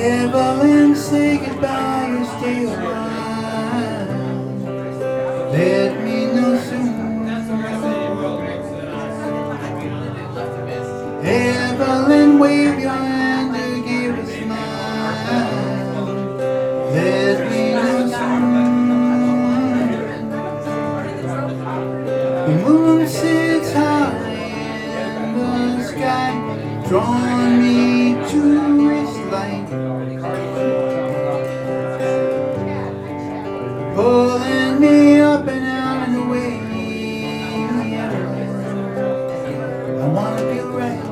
Evelyn, say goodbye or stay a while. Let me know soon. Evelyn, wave your hand to give a smile. Let me know soon. The moon sits high in the sky, drawing me to its light, pulling me up and out and away. I wanna feel right.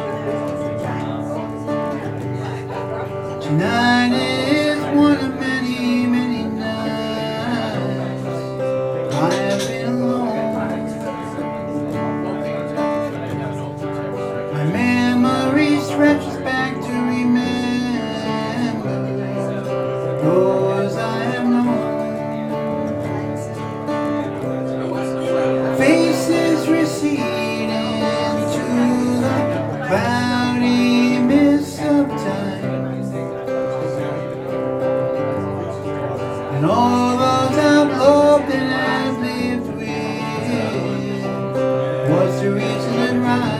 Tonight is one of many, many nights I have been alone. My memory stretches back to remember those I have known. Faces recede into the cloudy mist of time, and all those I've loved and I've lived with, what's the reason and right?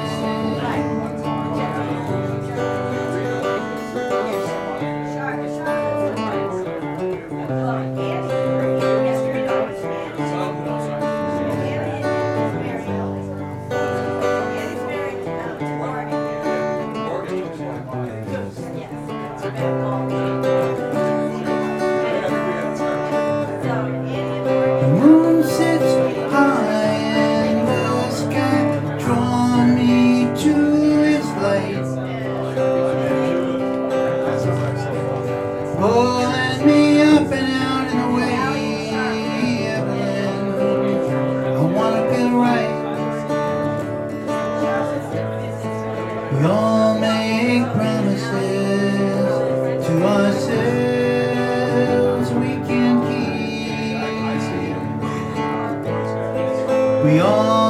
The moon sits high in the sky, drawing me to its light, pulling me up and out and away. Evelyn, I wanna feel right. We all make promises to ourselves we can't keep. We all